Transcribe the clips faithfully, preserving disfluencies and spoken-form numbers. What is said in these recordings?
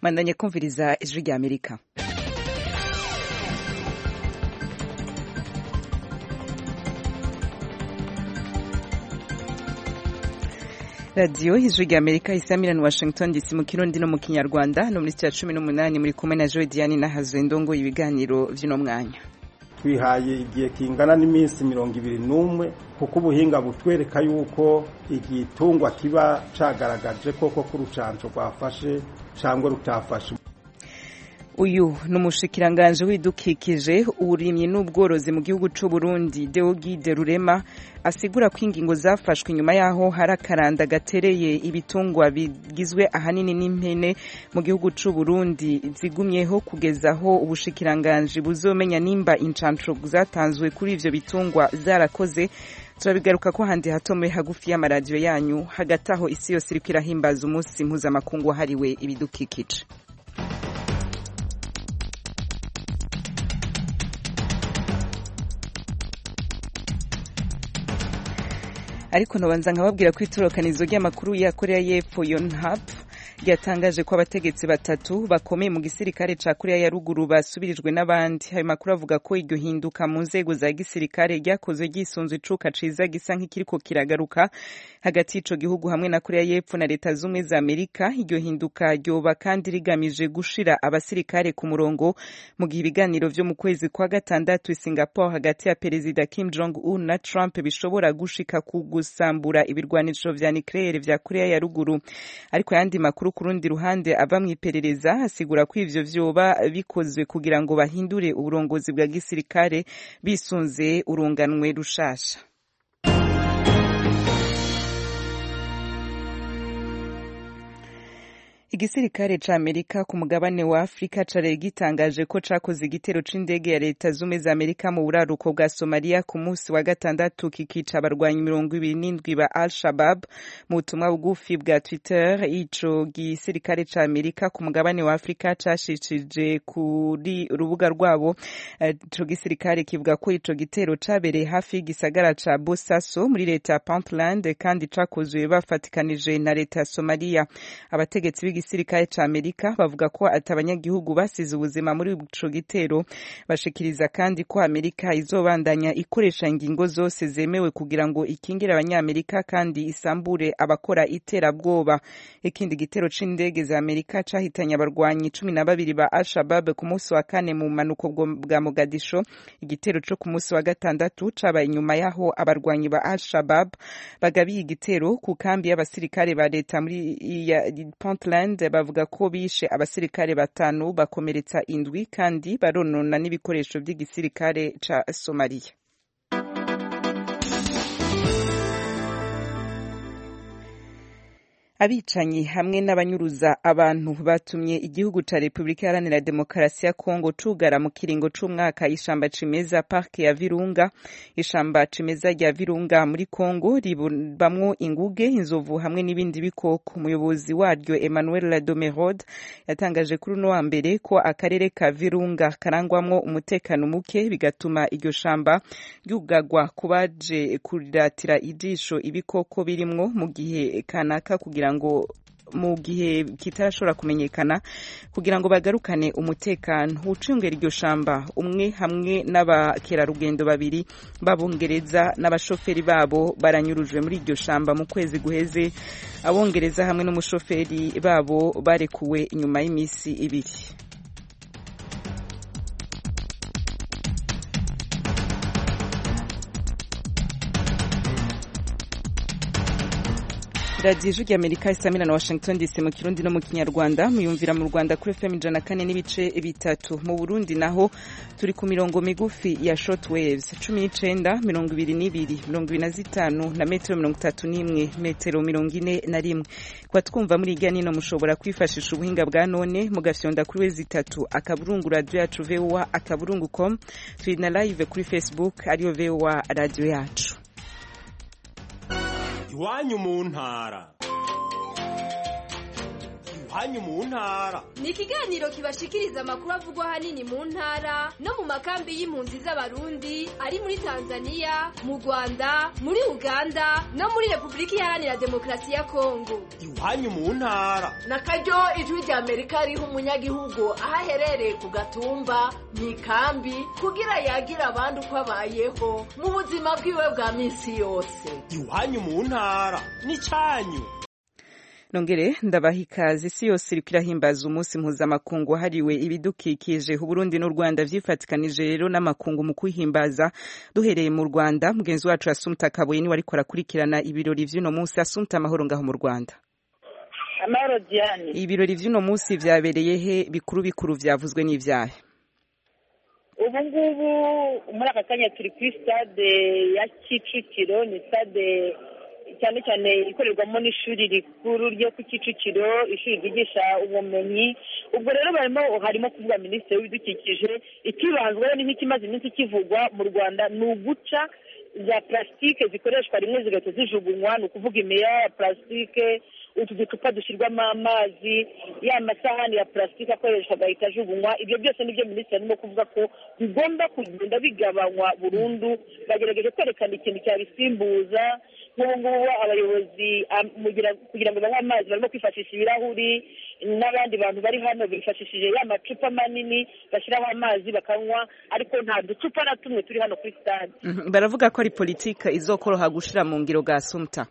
Mandanye kumviriza ijwi rya Amerika. Radio ijwi rya Amerika isamira ni Washington D C mu Kirundi no mu Kinyarwanda no muri cya cumi n'umunani muri kumwe na Joy Diane na Hazendongo ibiganiro vy'ino mwanya. Twihaye igihe kingana n'iminsi mirongo ibiri n'umwe kuko ubuhinga butwereka yuko igitungwa kiba cagaragaje koko ku rucanco rwafashe cangwa rutafashe. Uyu numushikiranganje widukikije uburimyi n'ubworozi mu gihugu c'u Burundi Deogide Rurema asigura ko ingingo zafashwe nyuma yaho harakaranda gatereye ibitungwa bigizwe ahanini n'impene mu gihugu c'u Burundi zigumyeho kugezaho ubushikiranganje buzomenya nimba incanco zatanzwe kuri ivyo bitungwa zarakoze. Turabigaruka ko handi hatome hagufi y'amaradiyo yanyu hagati aho isi yose iriko irahimbaza umunsi mpuzamakungu wahariwe ibidukikije. Ariko nobanza nkababwira ko itorokanizo ry'amakuru ya Korea y'Epfo Yonhap ryatangaje ko abategetsi batatu bakomeye mu gisirikare ca Korea ya ruguru basubirijwe n'abandi. Ayo makuru avuga ko iryo hinduka mu nzego za gisirikare ryakozwe gisunzwe icuka ciza gisa nk'ikiriko kiragaruka hagati y'ico gihugu hamwe na Korea y'Epfo na Leta z'Ubumwe za Amerika. Iryo hinduka ryoba kandi rigamije gushira abasirikare ku murongo mu gihe ibiganiro vyo mu kwezi kwa gatandatu i Singapore hagati ya Perezida Kim Jong Un na Trump bishobora gushika ku gusambura ibirwanisho vya nucleaire vya Korea ya ruguru. Ariko yandi makuru kurundi ruhande ava mwiperereza asigura ko ivyo vyoba bikozwe kugira ngo bahindure uburongozi bwa gisirikare bisunze urunganwe rushasha. Igisirikare ca Amerika ku mugabane wa Afrika cari gitangaje ko cakoze igitero c'indege ya Leta z'Ubumwe za Amerika mu buraruko bwa Somalia ku munsi wa gatandatu kikica abarwanyi mirongo ibiri n'indwi ba Al-Shabaab. Mu butumwa bugufi bwa Twitter ico gisirikare ca Amerika ku mugabane wa Afrika cashishije kuri rubuga rwabo. Ico gisirikare kivuga ko ico gitero cabereye hafi y'igisagara ca Bosaso muri Leta ya Puntland kandi cakozwe bafatikanije na Leta ya Somalia. Abategetsi igisirikare ca Amerika bavuga ko atabanyagihugu basize ubuzima muri ico gitero. Bashikiriza kandi ko Amerika izobandanya ikoresha ingingo zose zemewe kugira ngo ikingire abanyamerika kandi isambure abakora iterabwoba. Ikindi gitero c'indege za Amerika cahitanye abarwanyi cumi na babiri ba Al-Shabaab ku munsi wa kane mu manuko bwa Mogadisho. Igitero co ku munsi wa gatandatu cabaye inyuma yaho abarwanyi ba Al-Shabaab bagabiye igitero ku kambi y'abasirikare ba leta muri ya Puntland. Bavuga ko bishe abasirikare batanu bakomeretsa indwi kandi baronona n'ibikoresho by'igisirikare ca Somalia. Abicanyi hamwe n'abanyuruza abantu batumye igihugu ca Republika Iharanira Demokarasi ya Kongo cugara mu kiringo c'umwaka ishamba cimeza Park ya Virunga. Ishamba cimeza rya Virunga muri Kongo ribamwo inguge, inzovu hamwe n'ibindi bikoko. Umuyobozi waryo Emmanuel Domerod yatangaje kuri no wa mbere ko akarere ka Virunga karangwamwo umutekano muke bigatuma iryo shamba ryugagwa kubaje kuriratira ijisho ibikoko birimwo mu gihe kanaka kugira ngo mu gihe kitarashobora kumenyekana kugira ngo bagarukane umutekano. Ucungera iryo shamba umwe hamwe n'abakerarugendo babiri babongereza n'abashoferi babo baranyurujwe muri iryo shamba mu kwezi guheze. Abongereza hamwe n'umushoferi babo barekuwe inyuma y'imisi ibiri. Radio Ijwi rya Amerika isamira na Washington D C mu Kirundi no mu Kinyarwanda. Muyumvira mu Rwanda kuri F M ijana na kane n'ibice bitatu. Mu Burundi naho turi ku mirongo migufi ya shortwaves cumi n'icenda, mirongo ibiri n'ibiri, mirongo ibiri na zitanu na metero mirongo itatu n'imwe, metero mirongo ine na rimwe. Kwa twumva muri irya nino mushobora kwifashisha ubuhinga bwa none mugafyonda kuri wezi itatu akaburungu radio yacu V O A akaburungu com. Turi na live kuri Facebook ariyo V O A radio yacu. Iwanyu mu ntara iwanyu mu ntara. Ni ikiganiro kibashikiriza amakuru avugwa hanini mu ntara no mu makambi y'impunzi z'abarundi ari muri Tanzania, mu Rwanda, muri Uganda no muri Republika Iharanira Demokarasi ya Kongo. Iwanyu mu ntara. Na karyo ijwi rya Amerika riha umunyagihugu aho aherereye ku gatumba mu ikambi kugira yagira abandi uko abayeho mu buzima bwiwe bwa minsi yose. Iwanyu mu ntara ni cyanyu. Nongere ndabaha ikaze. Isi yose iriko irahimbaza umunsi mpuzamakungu wahariwe ibidukikije. Uburundi n'u Rwanda vyifatikanije rero n'amakungu mu kwihimbaza. Duhereye mu Rwanda, mugenzi wacu Assumpta Kaboyi ni wariko arakurikirana ibirori vy'uno munsi. Assumpta, amahoro ngaho mu Rwanda. Amahoro Diane. Ibirori vy'uno munsi vyabereye he? Bikuru bikuru vyavuzwe n'ivyahe? Ubu ngubu muri aka kanya turi kuri stade ya Kicukiro, ni stade cyane cyane ikorerwamo n'ishuri rikuru ryo ku Kicukiro, ishuri ryigisha ubumenyi. Ubwo rero barimo harimo kuvuga minisitiri w'ibidukikije. Ikibanzwe ni nk'ikimaze iminsi kivugwa mu Rwanda ni uguca za plastike zikoreshwa rimwe zigahita zijugunywa, ni ukuvuga imiya ya plastike, utu ducupa dushyirwamo amazi, ya masahani ya plastike akoreshwa agahita ajugunywa. Ibyo byose nibyo minisitiri arimo kuvuga ko bigomba kugenda bigabanywa burundu. Bagerageje kwerekana ikintu cyabisimbuza. Nk'ubu ngubu abayobozi kugira ngo banywe amazi barimo kwifashisha ibirahuri, n'abandi bantu bari hano bifashishije ya macupa manini bashyiraho amazi bakanywa, ariko nta ducupa na tumwe turi hano kuri stade. Baravuga ko ari politika izokoroha gushira mu ngiro ga Assumpta.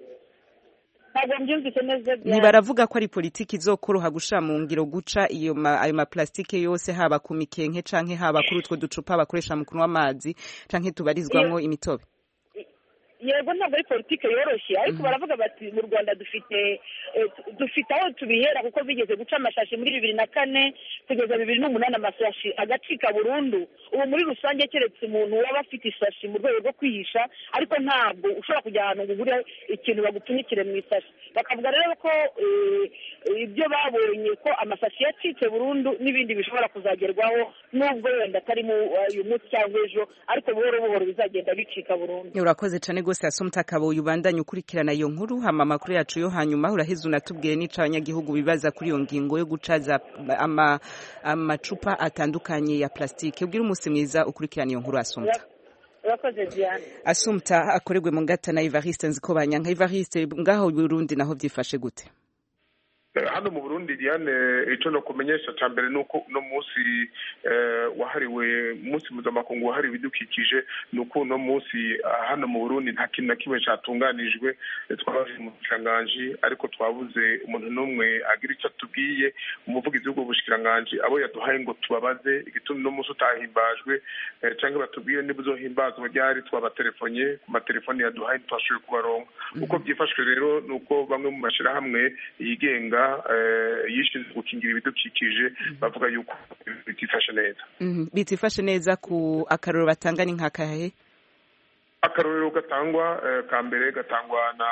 Ntabwo mbyumvise neza. Ni baravuga ko ari politika izokoroha gushira mu ngiro guca iyo ma, ayo ma plastike yose, haba ku mikenke canke haba kuri utwo ducupa bakoresha mu kunywa amazi canke tubarizwamwo imitobe. Yego ntabwo ari politike yoroshye, ariko baravuga bati mu Rwanda dufite dufite aho tubihera, kuko bigeze guca amashashi muri bibiri na kane kugeza bibiri n'umunani amasashi agacika burundu. Ubu muri rusange keretse umuntu waba afite isashi mu rwego rwo kwihisha, ariko ntabwo ushobora kujya ahantu ngo ugure ikintu bagupfunyikire mu isashi. Bakavuga rero ko ibyo babonye ko amasashi yacitse burundu n'ibindi bishobora kuzagerwaho, nubwo wenda atari mu uyu munsi cyangwa ejo, ariko buhoro buhoro bizagenda bicika burundu. Urakoze cyane gose Assumpta Kaboyi, ubandanye ukurikirana iyo nkuru. Hama makuru yacu yo hanyuma uraheze unatubwire n'ica abanyagihugu bibaza kuri iyo ngingo yo gucaza ama amacupa atandukanye ya plastike. Ubwira umunsi mwiza ukurikirana iyo nkuru Assumpta. Urakoze Diane. Assumpta akoregwe mu ngata na Evariste Nzikobanyanka. Evariste, ngaho Burundi naho vyifashe gute? Hano mu Burundi Diane, ico no kumenyesha cyambere nuko no munsi wahariwe munsi mpuzamakungu wahariwe ibidukikije, nuko no munsi hano mu Burundi nta kintu na kimwe cyatunganijwe. Twabaje mu bushikiranganje, ariko twabuze umuntu numwe agira icyo tubwiye. Umuvugizi w'ubwo bushikiranganje abo yaduhaye ngo tubabaze igituma no munsi utahimbajwe cyangwa batubwiye nibuzohimbazwa ryari, twabatelefone ku matelefone yaduhaye twashoboye kubaronka. Uko byifashwe rero nuko bamwe mu mashira hamwe yigenga yishinzwe gukingira ibidukikije bavuga yuko bitifashe neza. Bitifashe neza. Ku akaroro batanga ni nkakahe? Akarorero gatangwa ka mbere gatangwa na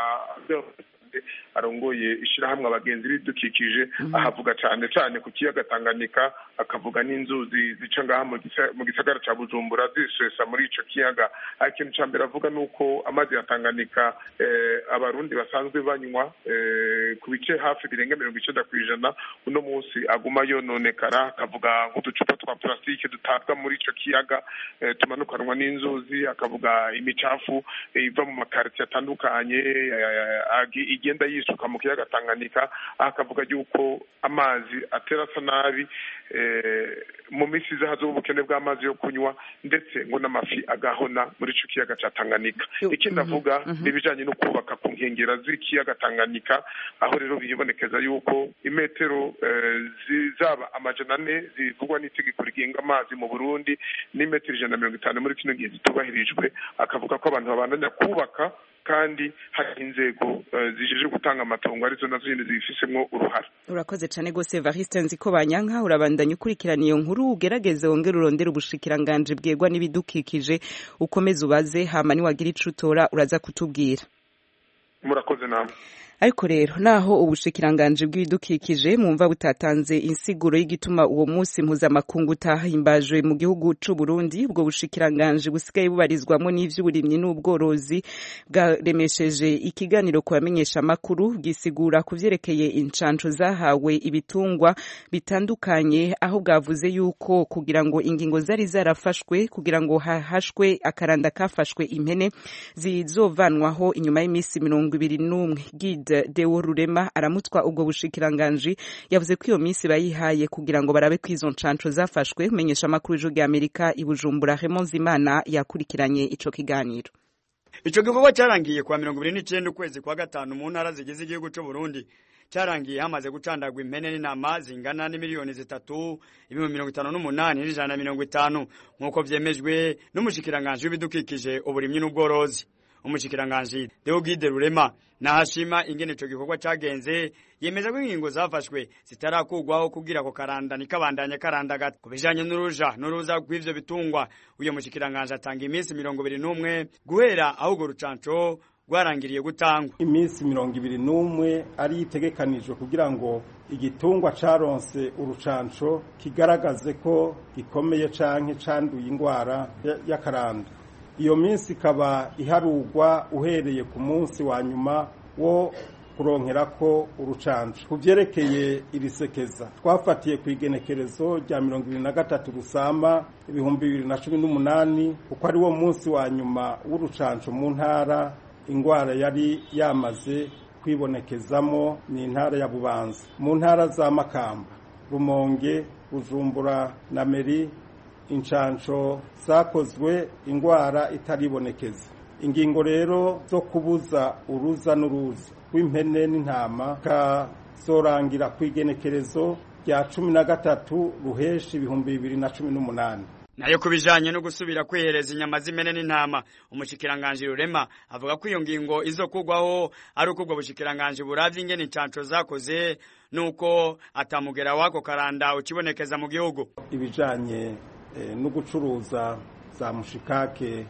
arongoye ishirahamwe abagenzi b'ibidukikije, ahavuga cyane cyane ku kiyaga Tanganyika, akavuga n'inzuzi zica ngaha mu gisagara ca Bujumbura zisesa muri ico kiyaga. Ikintu ca mbere avuga nuko amazi ya Tanganyika abarundi basanzwe banywa ku bice hafi birenga mirongo icenda kw'ijana uno munsi aguma yononekara. Akavuga nk'uducupa twa plastike dutabwa muri ico kiyaga tumanukanwa n'inzuzi, akavuga imicafu iva mu makaritiye atandukanye igenda yisuka mu kiyaga Tanganyika. Akavuga yuko amazi atera asa nabi mu misi zahazo ubukene bw'amazi yo kunywa, ndetse ngo n'amafi agahona muri ico kiyaga ca Tanganyika. Ikindi avuga n'ibijanye no kubaka ku nkengera z'ikiyaga Tanganyika, aho rero bibonekeza yuko imetero zizaba amajana ane zivugwa n'itegeko rigenga amazi mu Burundi n'imetero ijana na mirongo itanu muri kino gihe zitubahirijwe. Akavuga ko abantu babandanya kubaka kandi hari inzego zijeje gutanga amatongo arizo nazo nyine zifisemwo uruhara. Urakoze cyane gose Evariste Nzikobanyanka, urabandanya ukurikirana iyo nkuru, ugerageze wongere urondera ubushikiranganje bwegwa n'ibidukikije, ukomeze ubaze, hama ni wagira ico utora uraza kutubwira. Murakoze namwe. ariko rero naho ubushikiranganje bw'ibidukikije mwumva butatanze insiguro y'igituma uwo munsi mpuzamakungu utahimbajwe mu gihugu c'u Burundi, ubwo bushikiranganje busigaye bubarizwamo n'ivy'uburimyi n'ubworozi bwaremesheje ikiganiro ku bamenyesha makuru bwisigura ku vyerekeye incanco zahawe ibitungwa bitandukanye, aho bwavuze yuko kugira ngo ingingo zari zarafashwe kugira ngo hahashwe akaranda kafashwe impene zizovanwaho inyuma y'imisi mirongo ibiri n'umwe. Deo Rurema aramutwa ubwo bushikiranganje yavuze ko iyo minsi bayihaye kugira ngo barabe ko izo ncanco zafashwe. Menyesha makuru y'Ijwi ry'Amerika i Bujumbura Raymond Zimana yakurikiranye ico kiganiro. Ico gikorwa cyarangiye kwa mirongo ibiri n'icenda ukwezi kwa gatanu mu ntara zigize igihugu c'u Burundi. Cyarangiye hamaze gucandagwa impene n'intama zingana n'imiliyoni zitatu ibihumbi mirongo itanu n'umunani n'ijana na mirongo itanu nk'uko vyemejwe n'umushikiranganje w'ibidukikije uburimyi n'ubworozi. Umushikiranganje Deogide Rurema nahashima ingene ico gikorwa cagenze, yemeza ko ingingo zafashwe zitarakugwaho kugira ko karanda nikabandanya karanda kubijanye n'uruja n'uruza rw'ivyo bitungwa. Uyo mushikiranganje atanga iminsi mirongo ibiri n'umwe guhera aho go rucanco rwarangiriye gutangwa. Iminsi mirongo ibiri n'umwe ari itegekanijwe kugira ngo igitungwa caronse urucanco kigaragaze ko gikomeye canke canduye ingwara y'akaranda. Iyo minsi ikaba iharugwa uhereye ku munsi wa nyuma wo kuronkerako urucanco. Kuvyerekeye irisekeza twafatiye ku igenekerezo rya mirongo ibiri na gatatu Rusama ibihumbi bibiri na cumi n'umunani kuko ari wo munsi wa nyuma w'urucanco mu ntara ingwara yari yamaze kwibonekezamo ni intara ya Bubanza. Mu ntara za Makamba, Rumonge, Bujumbura na Meri incanco zakozwe ingwara itaribonekeza. Ingingo rero zo kubuza uruza n'uruza w'impene n'intama kazorangira kwigenekerezo rya cumi na gatatu Ruheshi ibihumbi bibiri na cumi n'umunani. Nayo kubijanye no gusubira kwihereza inyama z'imene n'intama, umushikiranganje Rurema avuga ko iyo ngingo izokugwaho ari uko ubwo bushikiranganje buravye ingene incanco zakoze nuko atamugera wako karanda ukibonekeza mu gihugu. Ibijanye eh, no gucuruza za mushikake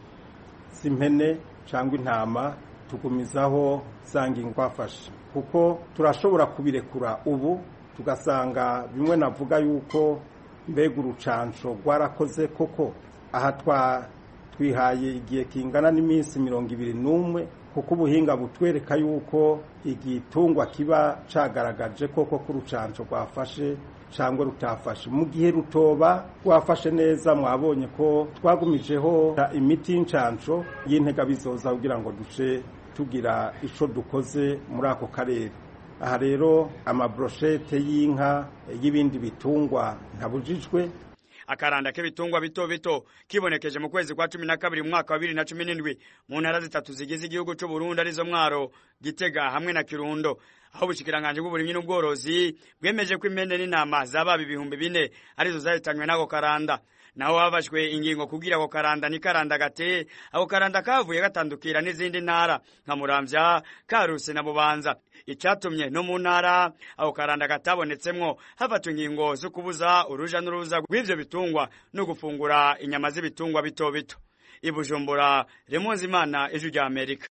simpene cyangwa intama tugumizaho zangingo kwafasha, kuko turashobora kubirekura ubu tugasanga bimwe navuga yuko mbega urucanco rwarakoze koko. Aha twa twihaye igihe kingana n'iminsi mirongo ibiri n'umwe kuko ubuhinga butwereka yuko igitungwa kiba cagaragaje koko ko urucanco rwafashe cyangwa rutafashe. Mu gihe rutoba rwafashe neza, mwabonye ko twagumijeho imiti y'incanco y'intega bizoza kugira ngo duce tugira ico dukoze muri ako karere. Aha rero amabroshete y'inka y'ibindi bitungwa ntabujijwe. Akaranda k'ibitungwa bito bito kibonekeje mu kwezi kwa cumi na kabiri mu mwaka wa bibiri na cumi n'indwi mu ntara zitatu zigize igihugu c'u Burundi arizo Mwaro, Gitega hamwe na Kirundo, aho ubushikiranganje bw'uburimyi n'ubworozi bwemeje ko impene n'intama zaba ibihumbi bine arizo zahitanywe n'ako karanda. Naho habashwe ingingo kugira ko karanda ni karanda gate, ako karanda kavuye gatandukira n'izindi ntara nka Muramvya, Karusi na Bubanza. Icatumye no mu ntara ako karanda gatabonetsemwo hafatwa ingingo zo kubuza uruja n'uruza rw'ivyo bitungwa no gufungura inyama z'ibitungwa bito bito. I Bujumbura, Raymond Zimana, Ijwi ry'Amerika.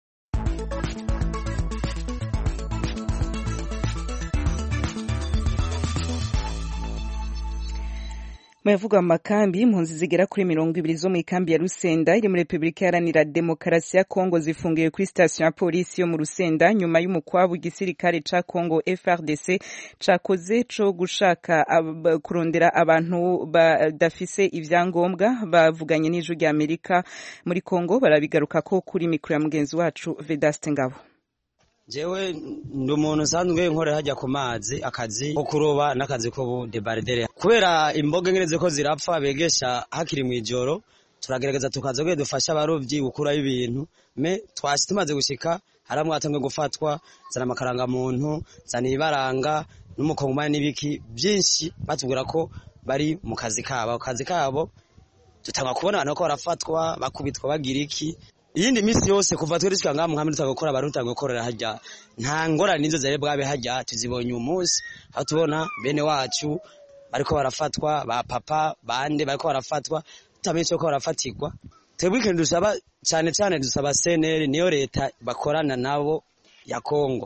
Mavuga amakambi impunzi zigera kuri mirongo ibiri zo mu ikambi ya Rusenda iri muri Republika Iharanira Demokarasi ya Kongo zifungiye kuri station ya polisi yo mu Rusenda nyuma y'umukwabu igisirikare ca Kongo F R D C cakoze co gushaka ab, kurondera abantu badafise ivyangombwa. Bavuganye n'Ijwi ry'Amerika muri Kongo barabigaruka ko kuri mikro ya mugenzi wacu Vedaste Ngabo. Jewe ndi umuntu usanzwe nkore hajya ku mazi akazi ko kuroba n'akazi ko debardere, kubera imboga ngereze ko zirapfa begesha hakiri mu ijoro, turagerageza tukaza gwe dufasha abarovyi gukura ibintu. Me twasi tumaze gushika haramwe atangwe gufatwa zana makaranga muntu zana ibaranga n'umukongomani n'ibiki byinshi, batubwira ko bari mu kazi kabo kazi kabo tutanga kubona abantu ko barafatwa bakubitwa bagira iki. Iyindi misi yose kuva twe dushika ngamu nkamwe tutagokora abaruta gukorera hajya nta ngora nizo zare bwabe hajya tuzibonye umunsi aho tubona bene wacu bariko barafatwa, ba papa bande bariko barafatwa, tamenye ko barafatirwa. Twebwe dusaba cyane cyane dusaba C N L niyo leta bakorana nabo ya Kongo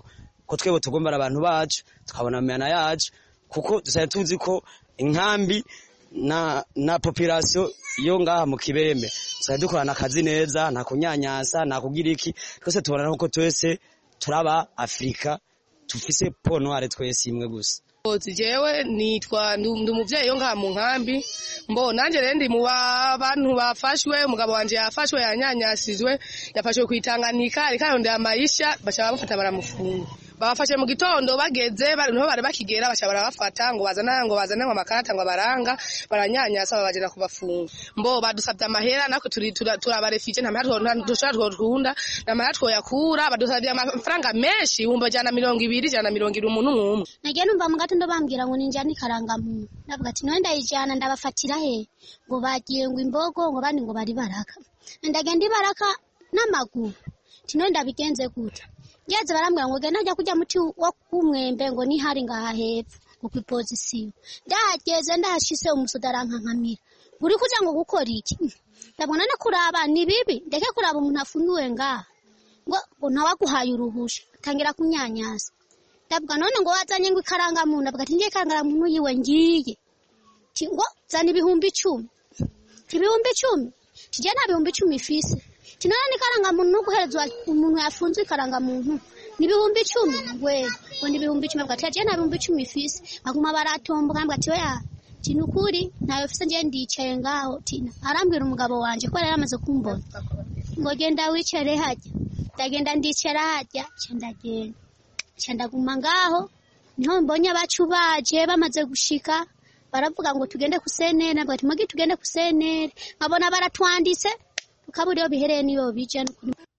ko twebwe tugombara abantu bacu tukabona amana yacu kuko dusaye tuzi ko inkambi na na population yo ngaha mu Kibembe dusaye dukorana akazi neza nta kunyanyasa nta kugira iki twese tubona ko twese turaba Afrika tufise ponware twese imwe gusa. Jewe nitwa ndi umuvyeyi yo ngaha mu nkambi mbo nanje rero ndi mu bantu bafashwe umugabo wanje yafashwe yanyanyasizwe yafashwe kwitanganika ariko arondera amayisha bacha bamufata baramufunga babafashe mu gitondo bageze bari no bari bakigera bacha barabafata ngo bazana ngo bazana amakarata ngo baranga baranyanyasa babajira kubafunga mbo badusabye amahera nako turi turabarefije nta mahera dushaka twunda na mahera twoyakura badusabye amafaranga menshi umbo jana mirongo ibiri jana mirongo iri umuntu umwe nagiye numva mu gatondo bambwira ngo ninjani karanga mu ndavuga ati none ndayijana ndabafatira he ngo bagiye ngo imbogo ngo bandi ngo bari baraka ndagenda ibaraka n'amaguru tino ndabigenze gute Yaze barambwira ngo genda ajya kujya muti wo kumwembe ngo ni hari ngaha hepfo ku position ndahageze ndahashise umusodaranka nkamira uri kuja ngo gukora iki ndabona na kuraba ni bibi ndeke kuraba umuntu afungiwe ngaha ngo ntawaguhaye uruhusha tangira kunyanyasa ndavuga none ngo wazanye ngo ikaranga muntu ndavuga ati ngiye karanga muntu yiwe ngiye ti ngo zana ibihumbi icumi ibihumbi icumi tije na ibihumbi icumi ifise Tinana ni karanga muntu guherezwa umuntu yafunzwe ikaranga muntu ni bihumbi icumi gwe ngo ni bihumbi icumi bwa tyaje na bihumbi icumi fisi baguma baratomboka mbwa ati oya tinukuri nayo fise nje ndicaye ngaho tina arambwira umugabo wanje ko yaramaze kumbona ngo genda wicare hajya ndagenda ndicara hajya cyandagenda cyandaguma ngaho niho mbonye abacu baje bamaze gushika baravuga ngo tugende kusenera nabwo timogi tugende kusenera nkabona baratwanditse kaburiyo bihereye niyo bijana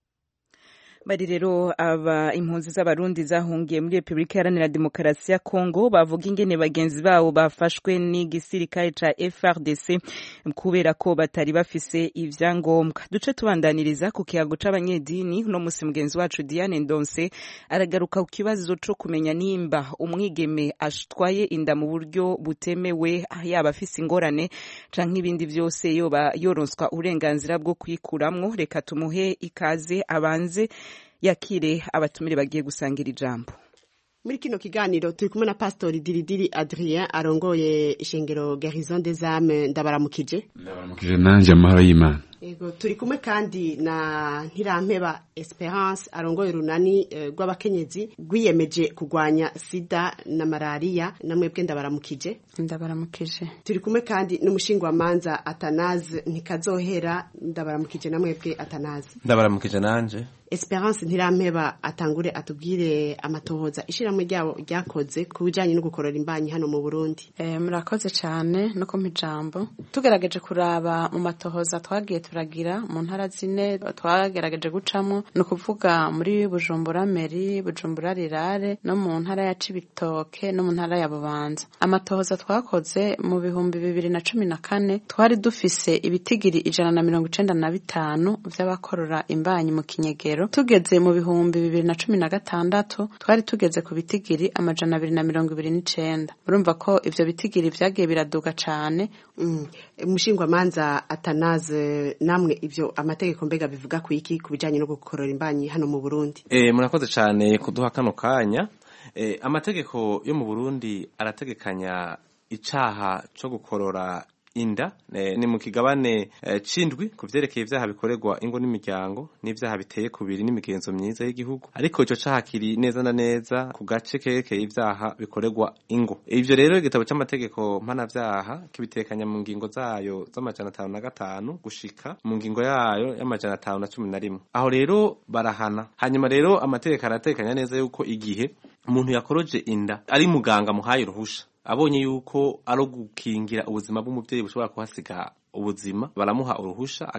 bari rero aba impunzi z'abarundi zahungiye muri Republika Iharanira Demokarasi ya Kongo bavuga ingene bagenzi babo bafashwe n'igisirikare ca F R D C kubera ko batari bafise ivyangombwa duce tubandaniriza ku kiyago c'abanyedini no musi mugenzi wacu Diane Ndonse aragaruka ku kibazo co kumenya nimba umwigeme ashitwaye inda mu buryo butemewe yaba afise ingorane canke ibindi vyose yoba yoronswa uburenganzira bwo kwikuramwo reka tumuhe ikaze abanze yakire abatumire bagiye gusangira ijambo. Muri kino kiganiro turi kumwe na Pastor Diridiri Adrien arongoye ishengero Garrison des Âmes ndabaramukije. Ndabaramukije nanje amahoro y'Imana. Ego turi kumwe kandi na Ntirampeba Esperance arongoye runani rw'abakenyezi uh, gwiyemeje kugwanya sida na malaria namwebwe ndabaramukije. Ndabaramukije. Turi kumwe kandi n'umushingwa manza Atanaze Ntikazohera ndabaramukije namwebwe Atanaze. Ndabaramukije nanje. Esperance Ntirampeba atangure atubwire amatohoza ishiramwe ryabo ryakoze kubijanye no gukorora imbanyi hano mu Burundi. Eh murakoze cyane no ko mpijambo. Tugerageje kuraba mu matohoza twagiye turagira mu ntara zine twagerageje gucamo no kuvuga muri Bujumbura Meri, Bujumbura Rirare no mu ntara ya Cibitoke no mu ntara ya Bubanza. Amatohoza twakoze mu bihumbi bibiri na cumi na kane twari dufise ibitigiri ijana na mirongo icenda na bitanu vy'abakorora imbanyi mu Kinyegero. Tugeze mu bihumbi bibiri na cumi na gatandatu twari tugeze ku bitigiri amajana abiri na mirongo ibiri n'icenda. Urumva ko ivyo bitigiri vyagiye biraduga cane. Umushingwa mm. manza Atanaze namwe ivyo amategeko mbega bivuga ku iki kubijanye no gukorora imbanyi hano mu Burundi. Eh murakoze cane kuduha kano kanya. Eh amategeko yo mu Burundi arategekanya icaha cyo gukorora inda ni mu kigabane cindwi kuvyerekeye ivyaha bikorerwa ingo n'imiryango n'ivyaha biteye kubiri n'imigenzo myiza y'igihugu ariko ico caha kiri neza na neza ku gace kerekeye ivyaha bikorerwa ingo. Ivyo rero igitabo c'amategeko mpanavyaha kibitekanya mu ngingo zayo z'amajana atanu na gatanu gushika mu ngingo yayo y'amajana atanu na cumi na rimwe. Aho rero barahana. Hanyuma rero amategeko aratekanya neza yuko igihe umuntu yakoroje inda ari muganga muhaye ruhusha abonye yuko ari gukingira ubuzima bw'umuvyeyi bushobora kuhasiga ubuzima baramuha uruhusha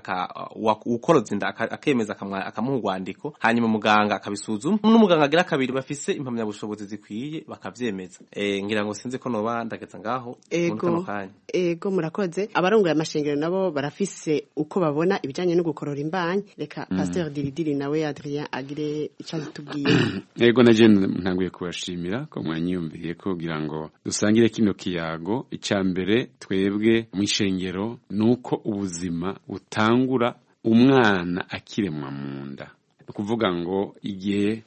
ukoroza inda akemeza akamuha urwandiko hanyuma muganga akabisuzuma n'umuganga agira kabiri bafise impamya bushobozi zikwiye bakavyemeza. Eh ngira ngo sinzi ko noba ndageza ngaho muri kano kanya. Ego murakoze abarongoye amashengero nabo barafise uko babona ibijanye no gukorora imbanyi reka mm. Pasteur Diridiri nawe Adrien agire icyo tubwiye. Ego naje ntanguye kubashimira ko mwanyumviye ko kugira ngo dusangire kino kiyago icambere twebwe mu ishengero nuko ubuzima butangura umwana akiremwa mu nda. Kuvuga ngo igihe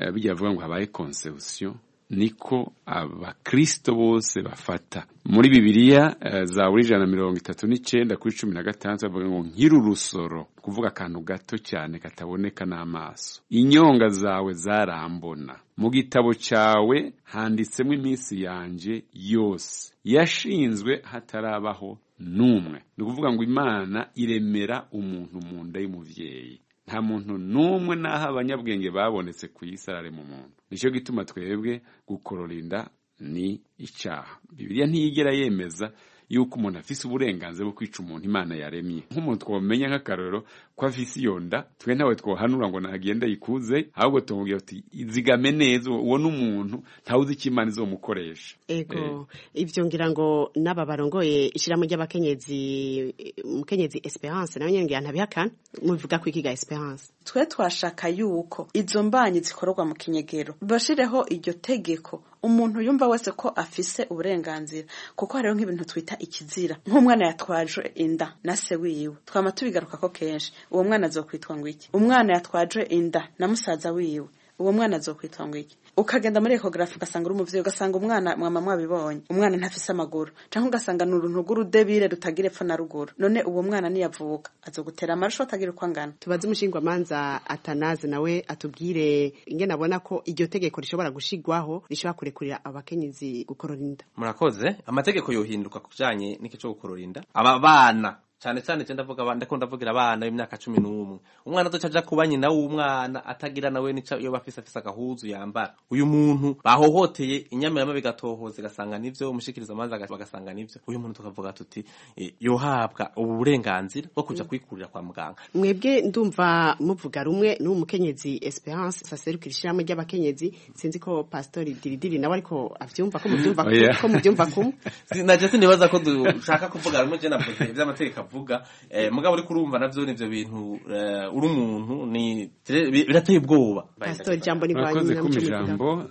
uh, bijya bavuga ngo habaye conception niko abakristo bose bafata muri Bibiliya uh, Zaburi ijana na mirongo itatu n'icenda kuri cumi na gatandatu bavuga ngo nkiri urusoro, kuvuga akantu gato cyane kataboneka n'amaso, inyonga zawe zarambona, mu gitabo cyawe handitsemo iminsi yanje yose yashinzwe hatarabaho numwe. Ni ukuvuga ngo Imana iremera umuntu mu nda y'umuvyeyi, nta muntu numwe naho abanyabwenge babonetse ku isi arare mu muntu. Nicyo gituma twebwe gukorora inda ni icyaha. Bibiliya ntiyigera yemeza yuko umuntu afise uburenganzira bwo kwica umuntu Imana yaremye. Nk'umuntu twomenya nk'akarorero ko afise iyo nda, twe ntawe twohanura ngo nagenda yikuze, ahubwo tumubwira uti izigame neza, uwo n'umuntu ntawuzi icyo Imana izomukoresha. Ego eh. Ivyo ngira ngo naba barongoye ishiramo ry'abakenyezi, umukenyezi Esperance nawe nyene ngira ntabihakana, muvuga ko ikiga Esperance. Twe twashaka yuko izo mbanyi zikororwa mu kinyegero bashireho iryo tegeko, umuntu yumva wese ko afise uburenganzira, kuko hariho nk'ibintu twita ikizira. Nk'umwana yatwaje inda na se wiwe, twama tubigaruka ko kenshi, uwo mwana azokwitwa ngo iki? Umwana yatwaje inda na musaza wiwe, uwo mwana azokwitwa ngo iki? Ukagenda muri ecography ugasanga uri umuvyeyi, ugasanga umwana mwama mwabibonye, umwana ntafise amaguru, canke ugasanga n'uruntu rw'urudebire rutagira epfo na ruguru. None uwo mwana niyavuka azogutera amarusho atagira uko angana. Tubaze umushingwa manza Atanaze nawe atubwire ingene abona ko iryo tegeko rishobora gushigwaho rishobora kurekurira abakenyezi gukorora inda. Murakoze. Amategeko yohinduka kujanye n'iki cyo gukorora inda. Aba bana cyane cyane cyenda vuga abandi ko ndavugira abana b'imyaka cumi n'umwe, umwana azocaja kuba nyina w'umwana atagira nawe nica iyo bafise afise agahuzu yambara. Uyu muntu bahohoteye inyamirama bigatohoza gasanga nivyo, umushikiriza amanza bagasanga nivyo, uyu muntu tukavuga tuti e, yohabwa uburenganzira bwo kuja kwikurira kwa muganga. Mwebwe ndumva muvuga rumwe n'umukenyezi Esperance saserukira ishiramo ry'abakenyezi, sinzi ko Pastor Diridiri nawe ariko avyumva ko muvyumva oh, yeah. ko muvyumva kumwe. Sinaje sinibaza ko dushaka kuvuga rumwe je navuze ivy'amategeko vuga eh, mugabo uri kurumva navyo nivyo bintu uh, uri umuntu ni birateye ubwoba. Pastor jambo ni bwanyu na mujambo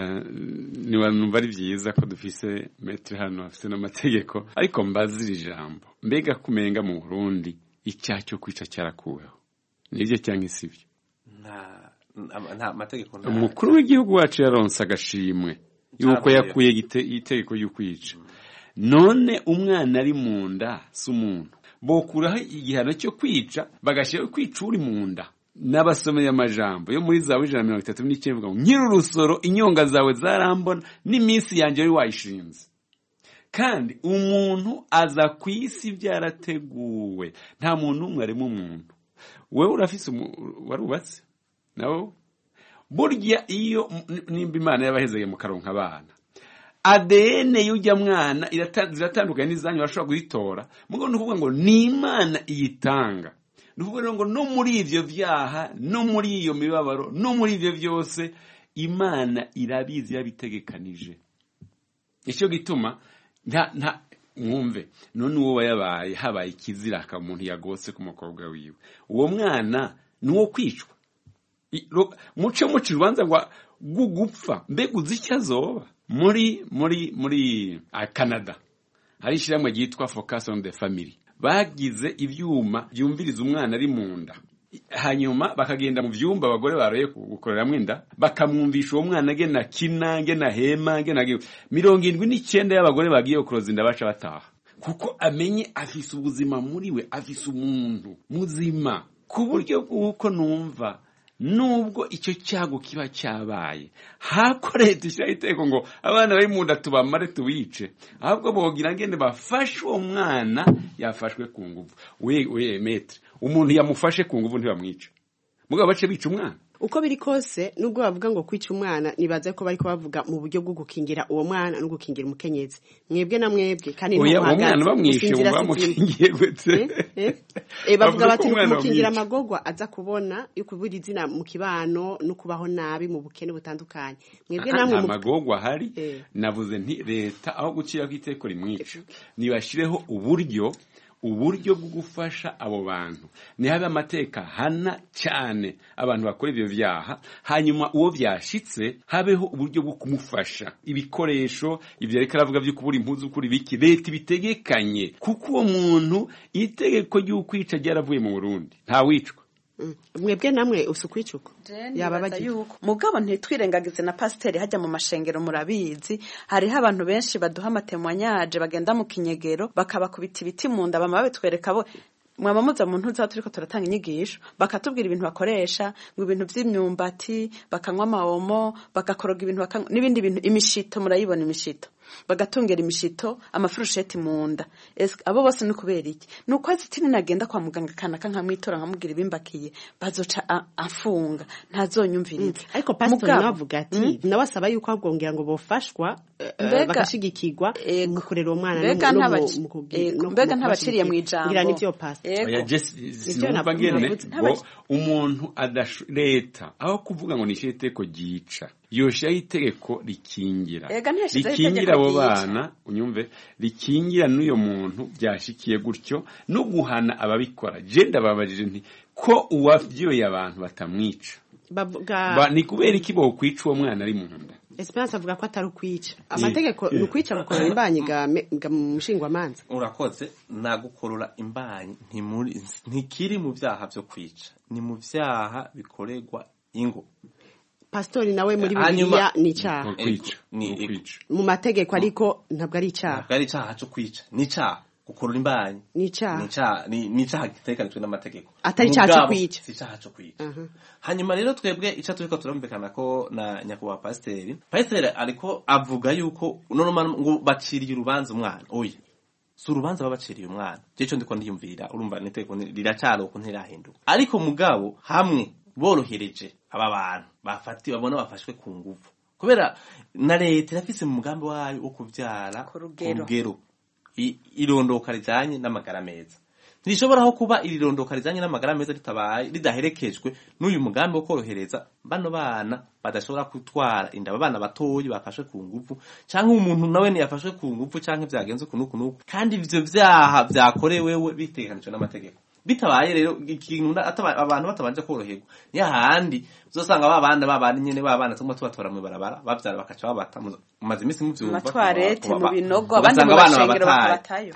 ni wanumva ari vyiza ko dufise metre hano afise n'amategeko, ariko mbazira ijambo mbega kumenga mu Burundi icyaha cyo kwica cyarakuweho nivyo cyangwa isivyo? nta nta mategeko. Umukuru w'igihugu wacu yaronse agashimwe yuko yakuye itegeko y'ukwica. None umwana ari mu nda s'umuntu, bokuraho igihano cyo kwica bagashira kwica uri mu nda. N'abasomeye amajambo yo muri Zaburi ijana na mirongo itatu n'icyenda vuga ngo nkiri urusoro, inyonga zawe zarambona, n'iminsi yanje ari wayishinze. Kandi umuntu aza ku isi byarateguwe, nta muntu umwe ari mu muntu. Wewe urafise warubatse nawe, burya iyo nimba Imana yabahezeye mu karonka abana, A D N y'ujya mwana iratandukanye n'izanyu bashobora guhitora, mugo nukuvuga ngo ni Imana iyitanga. Nukuvuga ngo no muri ivyo vyaha, no muri iyo mibabaro, no muri ivyo byose Imana irabizi yabitegekanije. Icyo gituma nta nta mwumve, none uwo yabaye habaye ikizira ka umuntu yagose ku mukobwa wiwe, uwo mwana nuwo kwicwa. Muce muci rubanza gwa gugupfa, mbega uzicya zoba. Muri muri muri uh, Canada hari ishiramwe ryitwa Focus on the Family, bagize ivyuma byumviriza umwana ari mu nda, hanyuma bakagenda mu vyumba abagore baroye gukoreramwe inda, bakamwumvisha uwo mwana gena kinange na hema gena mirongo indwi n'icyenda y'abagore bagiye kuroza inda baca bataha, kuko amenye afise ubuzima muri we, afise umuntu muzima. Ku buryo bw'uko numva nubwo icyo cyago kiba cyabaye, hakore dushira iteko ngo abana bari mu nda tubamare tubice, ahubwo bogira ngende bafashe uwo mwana yafashwe ku nguvu. We we metre umuntu yamufashe ku nguvu ntibamwica, mugabo bace bica umwana. Uko biri kose nubwo bavuga ngo kwica umwana, nibaza ko bari ko bavuga mu buryo bwo gukingira uwo mwana no gukingira umukenyezi. Mwebwe na mwebwe kandi no umwana bamwishe bamukingiye gute? Eh bavuga bati mukingira amagogwa aza kubona yukubura izina mu kibano no kubaho nabi mu bukene butandukanye. Mwebwe namwe amagogwa hari eh. Navuze nti leta aho gucira kwiteko rimwica nibashireho uburyo uburyo bwo gufasha abo bantu, ni habe amateka hana cyane abantu bakora ivyo vyaha, hanyuma uwo byashitse habeho uburyo bwo kumufasha, ibikoresho ivyo reka ravuga byo kubura impuzu kuri biki leta bitegekanye, kuko uwo muntu itegeko ryo kwica ryaravuye mu Burundi nta wicwa. mwebwe namwe usukwicuko yababaza yuko mugabo ntitwirengagize na pasiteri hajya mu mashengero murabizi hariho abantu benshi baduha amatemwanyaje bagenda mu kinyegero bakabakubita ibiti mu nda bama babitwereka bo mwaba muza mu ntuza turiko turatanga inyigisho bakatubwira ibintu bakoresha ngo ibintu vy'imyumbati bakanywa amawomo bagakoroga ibintu n'ibindi bintu imishito murayibona imishito bagatungera imishito amafurusheti mu nda abo bose ni kubera iki ni uko azitini nagenda kwa muganga kanaka nkamwitora nkamubwira ibimbakiye bazoca afunga ntazonyumviriza mm. ariko pastor navuga ati mm? nabasaba yuko abwongera ngo bofashwa uh, bagashigikirwa mu kurera umwana no mbega ntabaciriye mu ijambo ngira nivyo pastor oya just sinumva ngene ngo umuntu adashu leta aho kuvuga ngo nishe iteko gica yoshaho itegeko rikingira rikingira abo bana unyumve rikingira n'uyo muntu byashikiye gutyo no guhana ababikora je ndababajije nti ko uwavyoye abantu batamwica ba ni kubera iki bo kwica uwo mwana ari mu nda Esperance avuga ko atari ukwica amategeko ni ukwica gukora imbanyi ga mushingwa manza urakoze nagukorora imbanyi ntimuri ntikiri mu byaha byo kwica ni mu byaha bikoregwa ingo Pastori nawe muri Bibiliya ni cyaha ni mu mategeko ariko ntabwo ari cyaha ntabwo ari cyaha cyo kwica ni cyaha gukorora imbanyi ni cyaha ni cyaha ni cyaha gitekanijwe n'amategeko atari cyaha cyo kwica si cyaha cyo kwica hanyuma rero twebwe ica turiko turumvikana ko na nyakubahwa pasiteri pasiteri ariko avuga yuko normal ngo baciriye urubanza umwana oya si urubanza babaciriye umwana cyo ndiko ndiyumvira urumva niteko riracaro ko ntirahinduka ariko mugabo hamwe borohereje aba bantu bafati babona bafashwe ku nguvu kubera na leta irafise mu mugambi wayo wo kuvyara ku rugero irondoka rijanye n'amagara meza ntishobora ho kuba irirondoka rijanye n'amagara meza ritabaye ridaherekejwe n'uyu mugambi wo korohereza bano bana badashobora kutwara inda abana batoyi bafashwe ku nguvu canke umuntu nawe ni yafashwe ku nguvu canke vyagenze kunuku nuku kandi ivyo vyaha vyakorewewe bitekanijwe n'amategeko bitabaye rero ikintu abantu batabanje koroherwa ya handi uzosanga babanda babandi nyene babana tumwe tubatora mu barabara bavyara bakaca babata maze imisi mu vyumva matwarete mu binogo abandi mu bashengero bakabatayo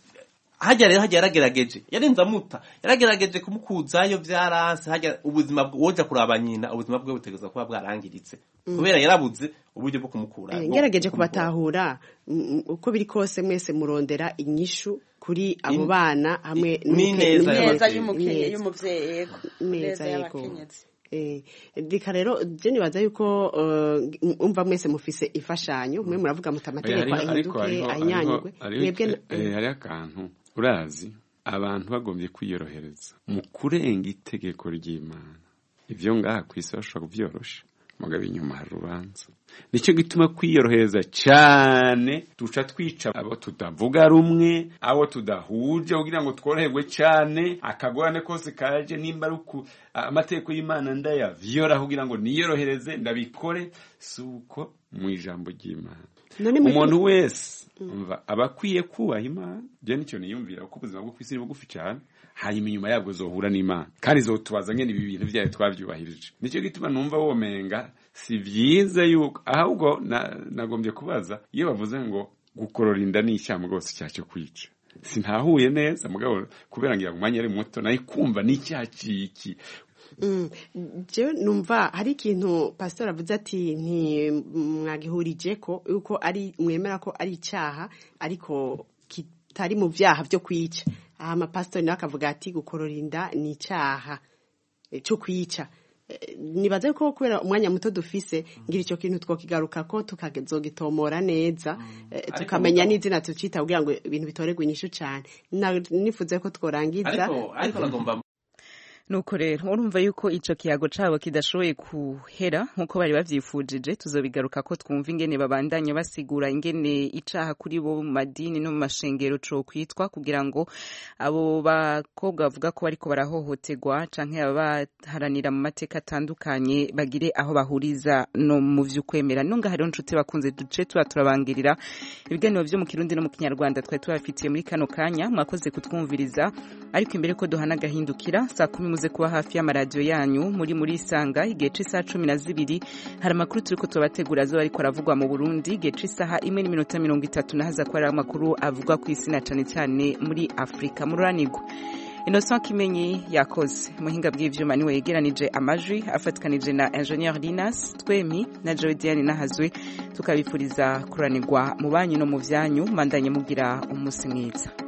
hajya rero hajya yaragerageje yarenza muta yaragerageje kumukuzayo vyaranse hajya ubuzima woja kuraba nyina ubuzima bwe butegeza kuba bwarangiritse kubera yarabuze uburyo bwo kumukura ngerageje kubatahura uko biri kose mwese murondera inyishu kuri abo bana hamwe n'ineza y'umukeye y'umuvyeyi neza y'abakenyezi eh dika rero je nibaza yuko umva mwese mufise ifashanyo mwe muravuga mutamategeko ahinduke anyanyugwe mwebwe hari akantu urazi abantu bagombye kwiyorohereza mu kurenga itegeko ry'Imana ivyo ngaha kwisa bashobora kuvyorosha mugabe inyuma hari urubanza nicyo gituma kwiyorohereza cyane tuca twica abo tutavuga rumwe abo tudahuje kugira ngo tworoherwe cyane akagorane kose kaje nimba ruku amategeko y'Imana ndayavyoraho kugira ngo niyorohereze ndabikore suko mu ijambo ry'Imana umuntu wese umva abakwiye kubaha Imana je nicyo niyumvira ko ubuzima bwo kwisi bugufi cyane hanyuma inyuma yabwo zohura n'Imana kandi zotubaza ngene ibi bintu byaye twavyubahirije nicyo gituma numva womenga si vyiza yuko ahubwo nagombye kubaza iyo bavuze ngo gukorora inda n'ishyamba rwose cyacyo kwica sintahuye neza mugabo kubera ngira umwanya ari muto nayi kumva n'icyaciki Mm, je numva hari ikintu pastor avuze ati nti mwagihurije ko yuko ari mwemera ko ari icyaha ariko kitari mu byaha byo kwica ama pastor nawe akavuga ati gukorora inda ni icyaha cyo kwica nibaze ko kubera umwanya muto dufise ngira icyo kintu twokigaruka ko tukagezogitomora neza tukamenya n'izina tucita kugira ngo ibintu bitoregwe inyishu cyane nifuze ko tworangiza ariko ariko nagomba nuko rero urumva yuko ico kiyago cabo kidashoboye kuhera nkuko bari bavyifujije tuzobigaruka ko twumva ingene babandanya basigura ingene icaha kuri bo mu madini no mu mashengero co kwitwa kugira ngo abo bakobwa bavuga ko bariko barahohoterwa canke abaharanira mu mateka atandukanye bagire aho bahuriza no mu vy'ukwemera nonga hariho nshuti bakunze duce tuba turabangirira ibiganiro vyo mu Kirundi no mu Kinyarwanda twari tubafitiye muri kano kanya mwakoze kutwumviriza ariko imbere ko duhana gahindukira saa kumi muze kuba hafi y'amaradiyo yanyu muri muri Isanga igihe c'isaha cumi na zibiri hari amakuru turiko tubategura zo ariko aravugwa mu Burundi igihe c'isaha imwe n'iminota mirongo itatu nahaza ko ari amakuru avugwa ku isi na cane cyane muri Afrika mururanirwa Innocent Kimenyi yakoze muhinga bw'ivyuma niwe yegeranije amajwi afatikanije na Engineer Linas Twemi na Jodiane Nahazwe tukabifuriza kuranirwa mu banyu no mu vyanyu mandanye mugira umunsi mwiza.